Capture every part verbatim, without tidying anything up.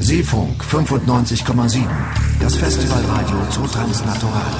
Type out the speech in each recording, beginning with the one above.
Seefunk fünfundneunzig Komma sieben. Das Festivalradio zu Transnaturale.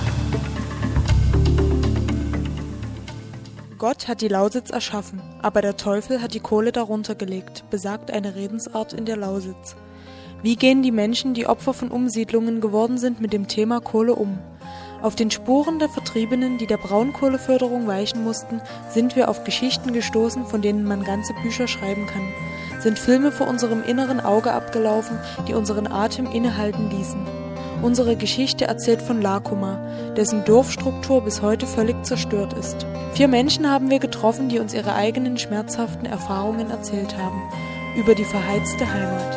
Gott hat die Lausitz erschaffen, aber der Teufel hat die Kohle darunter gelegt, besagt eine Redensart in der Lausitz. Wie gehen die Menschen, die Opfer von Umsiedlungen geworden sind, mit dem Thema Kohle um? Auf den Spuren der Vertriebenen, die der Braunkohleförderung weichen mussten, sind wir auf Geschichten gestoßen, von denen man ganze Bücher schreiben kann. Sind Filme vor unserem inneren Auge abgelaufen, die unseren Atem innehalten ließen. Unsere Geschichte erzählt von Lakuma, dessen Dorfstruktur bis heute völlig zerstört ist. Vier Menschen haben wir getroffen, die uns ihre eigenen schmerzhaften Erfahrungen erzählt haben. Über die verheizte Heimat.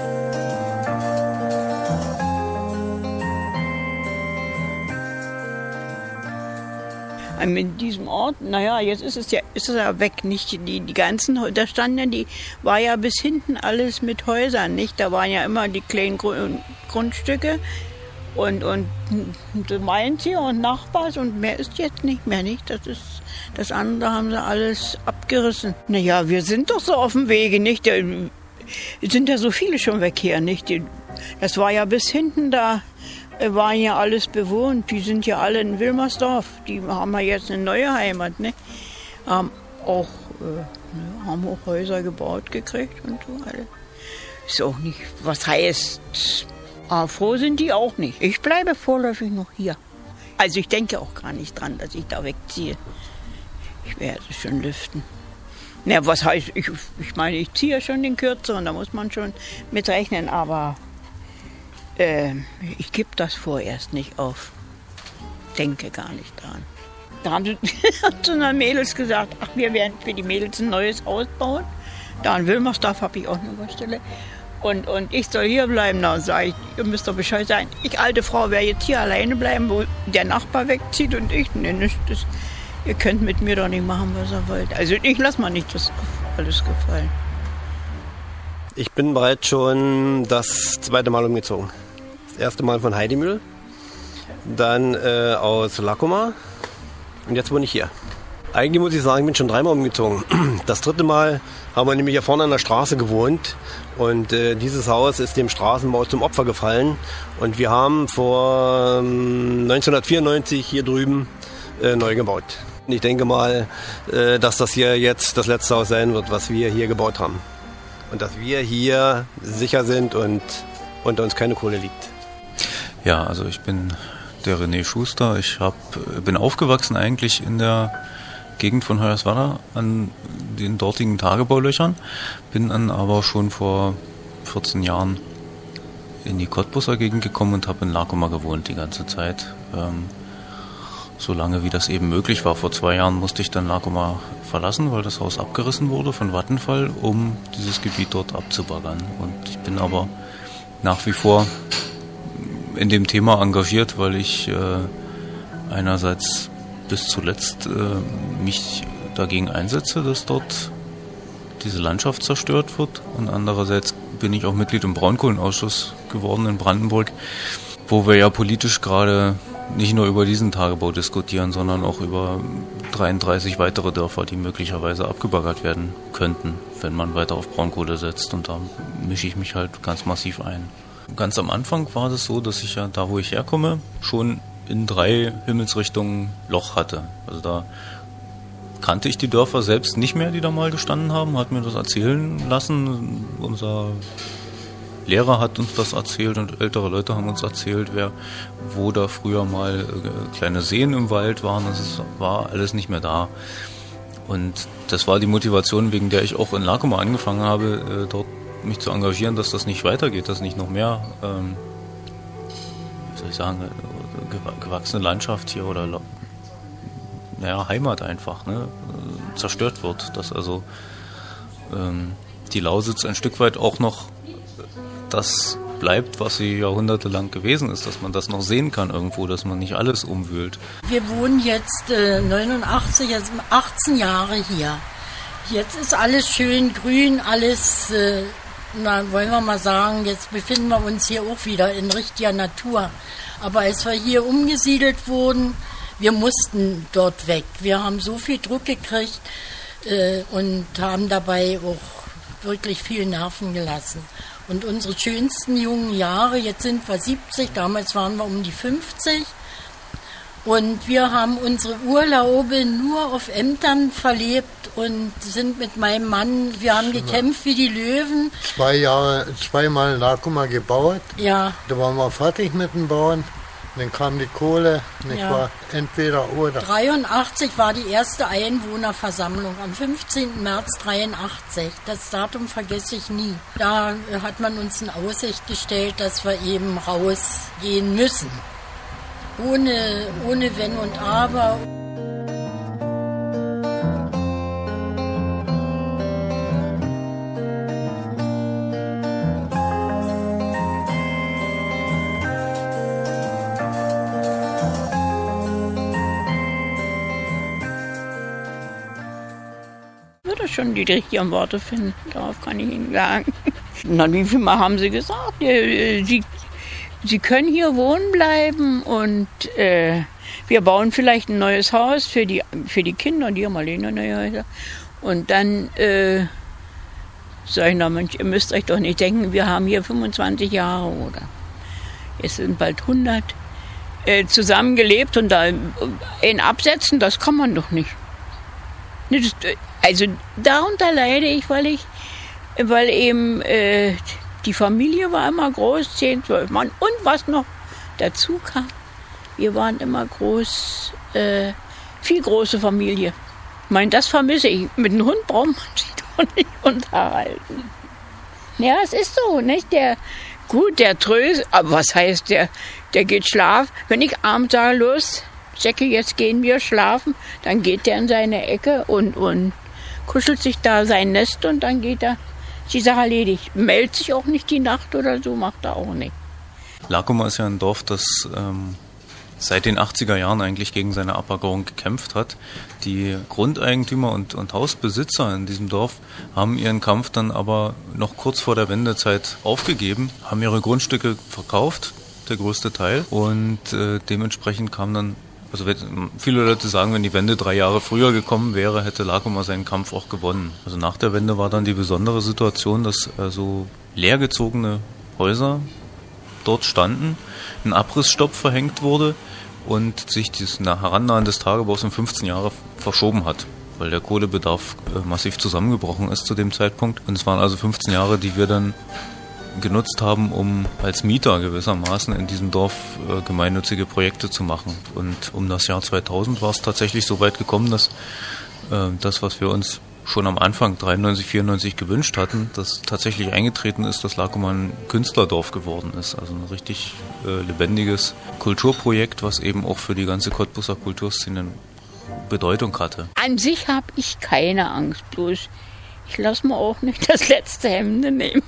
In diesem Ort, naja, jetzt ist es ja, ist es ja weg, nicht die, die ganzen, da standen ja, die war ja bis hinten alles mit Häusern, nicht? Da waren ja immer die kleinen Grundstücke und, und meins hier und Nachbars und mehr ist jetzt nicht mehr, nicht? Das ist, das andere haben sie alles abgerissen. Naja, wir sind doch so auf dem Wege, nicht? Da sind ja so viele schon weg hier, nicht? Das war ja bis hinten da. Waren ja alles bewohnt, die sind ja alle in Wilmersdorf, die haben ja jetzt eine neue Heimat, ne? Haben auch, äh, haben auch Häuser gebaut gekriegt und so alle. Ist auch nicht, was heißt, aber froh sind die auch nicht. Ich bleibe vorläufig noch hier. Also ich denke auch gar nicht dran, dass ich da wegziehe. Ich werde schon lüften. Na, was heißt, ich, ich meine, ich ziehe ja schon den Kürzeren, da muss man schon mit rechnen, aber ich gebe das vorerst nicht auf. Denke gar nicht dran. Da haben sie zu den Mädels gesagt, ach, wir werden für die Mädels ein neues Haus bauen. Da in Wilmersdorf habe ich auch eine Baustelle. Und, und ich soll hier bleiben. Da sage ich, ihr müsst doch Bescheid sein. Ich, alte Frau, werde jetzt hier alleine bleiben, wo der Nachbar wegzieht und ich. Nee, nicht das, ihr könnt mit mir doch nicht machen, was ihr wollt. Also ich lasse mal nicht das alles gefallen. Ich bin bereits schon das zweite Mal umgezogen. Das erste Mal von Heidemühl, dann äh, aus Lakuma und jetzt wohne ich hier. Eigentlich muss ich sagen, ich bin schon dreimal umgezogen. Das dritte Mal haben wir nämlich hier vorne an der Straße gewohnt und äh, dieses Haus ist dem Straßenbau zum Opfer gefallen und wir haben vor ähm, neunzehnhundertvierundneunzig hier drüben äh, neu gebaut. Ich denke mal, äh, dass das hier jetzt das letzte Haus sein wird, was wir hier gebaut haben. Und dass wir hier sicher sind und unter uns keine Kohle liegt. Ja, also ich bin der René Schuster. Ich hab, bin aufgewachsen eigentlich in der Gegend von Hoyerswerda an den dortigen Tagebaulöchern. Bin dann aber schon vor vierzehn Jahren in die Cottbuser Gegend gekommen und habe in Lakuma gewohnt die ganze Zeit. Ähm, so lange wie das eben möglich war. Vor zwei Jahren musste ich dann Lakuma verlassen, weil das Haus abgerissen wurde von Vattenfall, um dieses Gebiet dort abzubaggern. Und ich bin aber nach wie vor in dem Thema engagiert, weil ich äh, einerseits bis zuletzt äh, mich dagegen einsetze, dass dort diese Landschaft zerstört wird und andererseits bin ich auch Mitglied im Braunkohlenausschuss geworden in Brandenburg, wo wir ja politisch gerade nicht nur über diesen Tagebau diskutieren, sondern auch über dreiunddreißig weitere Dörfer, die möglicherweise abgebaggert werden könnten, wenn man weiter auf Braunkohle setzt und da mische ich mich halt ganz massiv ein. Ganz am Anfang war das so, dass ich ja da, wo ich herkomme, schon in drei Himmelsrichtungen Loch hatte. Also da kannte ich die Dörfer selbst nicht mehr, die da mal gestanden haben, hat mir das erzählen lassen. Unser Lehrer hat uns das erzählt und ältere Leute haben uns erzählt, wer, wo da früher mal äh, kleine Seen im Wald waren. Das war alles nicht mehr da. Und das war die Motivation, wegen der ich auch in Lakuma angefangen habe, äh, dort mich zu engagieren, dass das nicht weitergeht, dass nicht noch mehr, ähm, wie soll ich sagen, gewachsene Landschaft hier oder naja, Heimat einfach, ne, zerstört wird, dass also ähm, die Lausitz ein Stück weit auch noch das bleibt, was sie jahrhundertelang gewesen ist, dass man das noch sehen kann irgendwo, dass man nicht alles umwühlt. Wir wohnen jetzt äh, neunundachtzig, jetzt achtzehn Jahre hier. Jetzt ist alles schön grün, alles, äh, na, wollen wir mal sagen, jetzt befinden wir uns hier auch wieder in richtiger Natur. Aber als wir hier umgesiedelt wurden, wir mussten dort weg. Wir haben so viel Druck gekriegt äh, und haben dabei auch wirklich viel Nerven gelassen. Und unsere schönsten jungen Jahre, jetzt sind wir siebzig, damals waren wir um die fünfzig. Und wir haben unsere Urlaube nur auf Ämtern verlebt und sind mit meinem Mann, wir haben gekämpft wie die Löwen. Zwei Jahre, zweimal in Lakuma gebaut. Ja. Da waren wir fertig mit dem Bauen. Dann kam die Kohle, nicht Ja. wahr? Entweder oder. dreiundachtzig war die erste Einwohnerversammlung, am fünfzehnten März dreiundachtzig. Das Datum vergesse ich nie. Da äh, hat man uns in Aussicht gestellt, dass wir eben rausgehen müssen. Ohne, ohne Wenn und Aber. Würde schon die richtigen Worte finden, darauf kann ich Ihnen sagen. Na, wie viel Mal haben Sie gesagt? Äh, Sie, Sie können hier wohnen bleiben und äh, wir bauen vielleicht ein neues Haus für die, für die Kinder, die haben alle neue Häuser. Und dann äh, sag ich, na Mensch, ihr müsst euch doch nicht denken, wir haben hier fünfundzwanzig Jahre oder es sind bald hundert äh, zusammengelebt und da in Absätzen, das kann man doch nicht. Das, also darunter leide ich, weil ich, weil eben äh, die Familie war immer groß, zehn, zwölf Mann. Und was noch dazu kam, wir waren immer groß, äh, viel große Familie. Ich meine, das vermisse ich. Mit einem Hund braucht man sich doch nicht unterhalten. Ja, es ist so, nicht? Der, gut, der tröst, aber was heißt der, der geht schlafen. Wenn ich abends sage, los, Jackie, jetzt gehen wir schlafen, dann geht der in seine Ecke und, und kuschelt sich da sein Nest und dann geht er. Die Sache erledigt. Meldet sich auch nicht die Nacht oder so, macht er auch nicht. Lakuma ist ja ein Dorf, das ähm, seit den achtziger Jahren eigentlich gegen seine Abackerung gekämpft hat. Die Grundeigentümer und, und Hausbesitzer in diesem Dorf haben ihren Kampf dann aber noch kurz vor der Wendezeit aufgegeben, haben ihre Grundstücke verkauft, der größte Teil, und äh, dementsprechend kam dann, also viele Leute sagen, wenn die Wende drei Jahre früher gekommen wäre, hätte Lakuma seinen Kampf auch gewonnen. Also nach der Wende war dann die besondere Situation, dass äh, so leergezogene Häuser dort standen, ein Abrissstopp verhängt wurde und sich das Herannahen des Tagebaus um fünfzehn Jahre verschoben hat, weil der Kohlebedarf äh, massiv zusammengebrochen ist zu dem Zeitpunkt. Und es waren also fünfzehn Jahre, die wir dann genutzt haben, um als Mieter gewissermaßen in diesem Dorf äh, gemeinnützige Projekte zu machen. Und um das Jahr zweitausend war es tatsächlich so weit gekommen, dass äh, das, was wir uns schon am Anfang dreiundneunzig, vierundneunzig gewünscht hatten, dass tatsächlich eingetreten ist, dass Lakuma ein Künstlerdorf geworden ist. Also ein richtig äh, lebendiges Kulturprojekt, was eben auch für die ganze Cottbuser Kulturszene Bedeutung hatte. An sich habe ich keine Angst, bloß ich lasse mir auch nicht das letzte Hemd nehmen.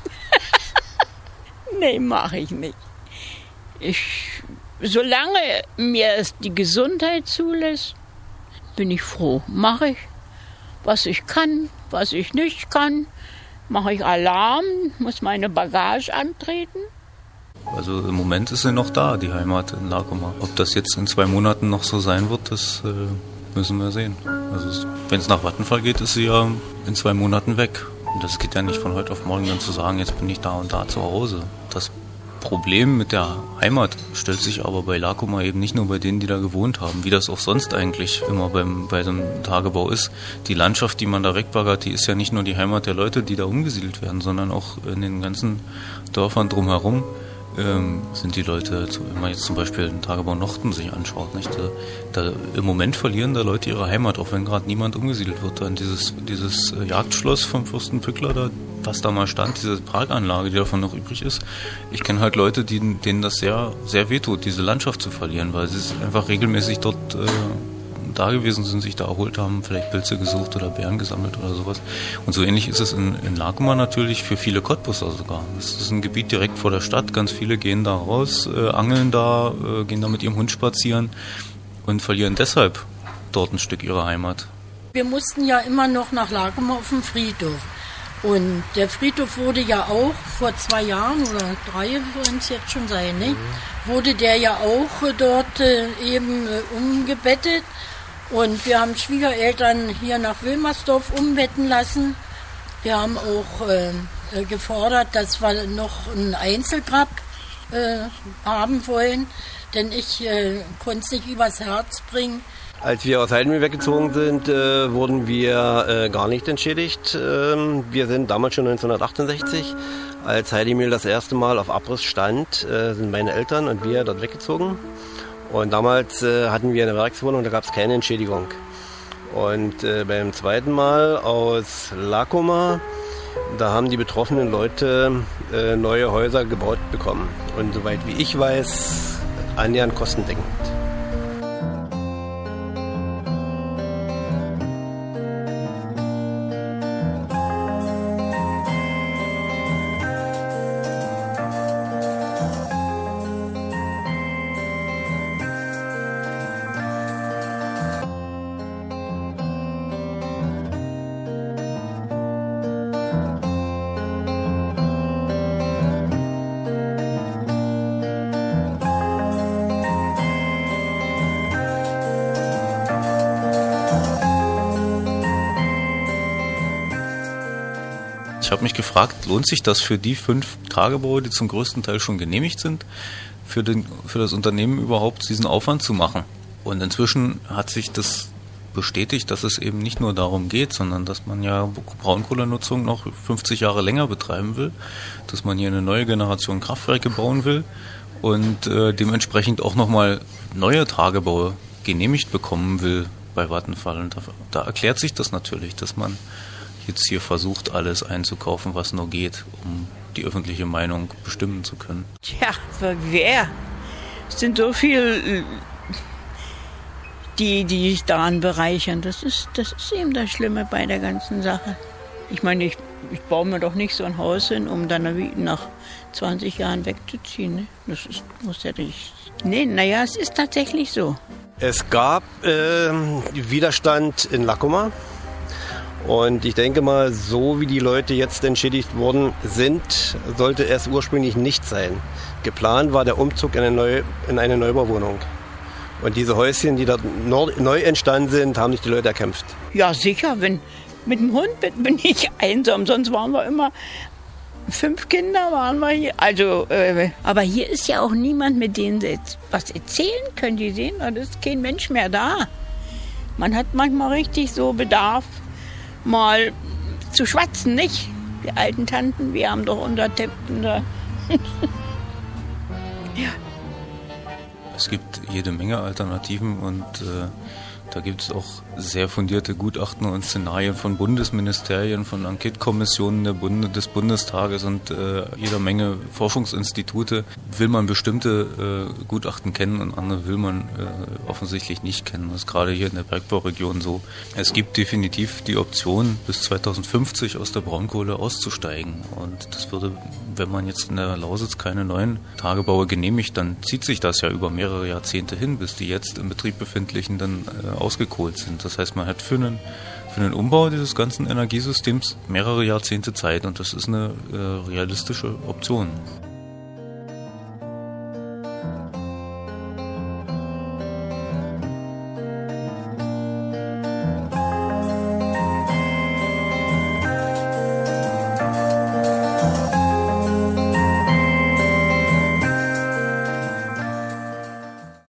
Nee, mache ich nicht. Ich, solange mir es die Gesundheit zulässt, bin ich froh. Mache ich, was ich kann, was ich nicht kann. Mache ich Alarm, muss meine Bagage antreten. Also im Moment ist sie noch da, die Heimat in Lakuma. Ob das jetzt in zwei Monaten noch so sein wird, das äh, müssen wir sehen. Also wenn es nach Vattenfall geht, ist sie ja in zwei Monaten weg. Und das geht ja nicht von heute auf morgen dann zu sagen, jetzt bin ich da und da zu Hause. Das Problem mit der Heimat stellt sich aber bei Lakuma eben nicht nur bei denen, die da gewohnt haben, wie das auch sonst eigentlich immer beim, bei so einem Tagebau ist. Die Landschaft, die man da wegbaggert, die ist ja nicht nur die Heimat der Leute, die da umgesiedelt werden, sondern auch in den ganzen Dörfern drumherum ähm, sind die Leute, wenn man jetzt zum Beispiel den Tagebau Nochten sich anschaut, nicht? Da, da im Moment verlieren da Leute ihre Heimat, auch wenn gerade niemand umgesiedelt wird. Dann dieses, dieses Jagdschloss vom Fürsten Pückler, da, was da mal stand, diese Parkanlage, die davon noch übrig ist. Ich kenne halt Leute, die, denen das sehr, sehr wehtut, diese Landschaft zu verlieren, weil sie einfach regelmäßig dort äh, da gewesen sind, sich da erholt haben, vielleicht Pilze gesucht oder Beeren gesammelt oder sowas. Und so ähnlich ist es in, in Lakuma natürlich für viele Cottbusser sogar. Das ist ein Gebiet direkt vor der Stadt. Ganz viele gehen da raus, äh, angeln da, äh, gehen da mit ihrem Hund spazieren und verlieren deshalb dort ein Stück ihrer Heimat. Wir mussten ja immer noch nach Lakuma auf den Friedhof. Und der Friedhof wurde ja auch vor zwei Jahren oder drei sollen es jetzt schon sein, ne? Wurde der ja auch dort äh, eben äh, umgebettet. Und wir haben Schwiegereltern hier nach Wilmersdorf umbetten lassen. Wir haben auch äh, gefordert, dass wir noch ein Einzelgrab äh, haben wollen, denn ich äh, konnte es nicht übers Herz bringen. Als wir aus Heidemühl weggezogen sind, äh, wurden wir äh, gar nicht entschädigt. Ähm, wir sind damals schon neunzehnhundertachtundsechzig, als Heidemühl das erste Mal auf Abriss stand, äh, sind meine Eltern und wir dort weggezogen. Und damals äh, hatten wir eine Werkswohnung, da gab es keine Entschädigung. Und äh, beim zweiten Mal aus Lakoma, da haben die betroffenen Leute äh, neue Häuser gebaut bekommen. Und soweit wie ich weiß, annähernd kostendeckend. Ich habe mich gefragt, lohnt sich das für die fünf Tagebaue, die zum größten Teil schon genehmigt sind, für, den, für das Unternehmen überhaupt diesen Aufwand zu machen? Und inzwischen hat sich das bestätigt, dass es eben nicht nur darum geht, sondern dass man ja Braunkohlenutzung noch fünfzig Jahre länger betreiben will, dass man hier eine neue Generation Kraftwerke bauen will und äh, dementsprechend auch nochmal neue Tagebaue genehmigt bekommen will bei Vattenfall. Und da, da erklärt sich das natürlich, dass man jetzt hier versucht, alles einzukaufen, was nur geht, um die öffentliche Meinung bestimmen zu können. Tja, wer? Es sind so viele, die, die sich daran bereichern. Das ist, das ist eben das Schlimme bei der ganzen Sache. Ich meine, ich, ich baue mir doch nicht so ein Haus hin, um dann nach zwanzig Jahren wegzuziehen. Ne? Das ist, muss ja nicht. Nee, naja, es ist tatsächlich so. Es gab äh, Widerstand in Lakoma. Und ich denke mal, so wie die Leute jetzt entschädigt worden sind, sollte es ursprünglich nicht sein. Geplant war der Umzug in eine, neue, in eine Neubauwohnung. Und diese Häuschen, die dort neu entstanden sind, haben sich die Leute erkämpft. Ja, sicher. Wenn, mit dem Hund bin ich einsam. Sonst waren wir immer fünf Kinder waren wir hier. Also, äh, aber hier ist ja auch niemand, mit denen sie jetzt was erzählen können. Die sehen, da ist kein Mensch mehr da. Man hat manchmal richtig so Bedarf, mal zu schwatzen, nicht? Die alten Tanten, wir haben doch unser Tepp, unser ja. Es gibt jede Menge Alternativen und äh, da gibt es auch sehr fundierte Gutachten und Szenarien von Bundesministerien, von Enquete-Kommissionen der Bunde, des Bundestages und äh, jeder Menge Forschungsinstitute. Will man bestimmte äh, Gutachten kennen und andere will man äh, offensichtlich nicht kennen. Das ist gerade hier in der Bergbauregion so. Es gibt definitiv die Option, bis zweitausendfünfzig aus der Braunkohle auszusteigen. Und das würde, wenn man jetzt in der Lausitz keine neuen Tagebaue genehmigt, dann zieht sich das ja über mehrere Jahrzehnte hin, bis die jetzt im Betrieb befindlichen dann äh, ausgekohlt sind. Das heißt, man hat für einen, für einen Umbau dieses ganzen Energiesystems mehrere Jahrzehnte Zeit und das ist eine äh, realistische Option.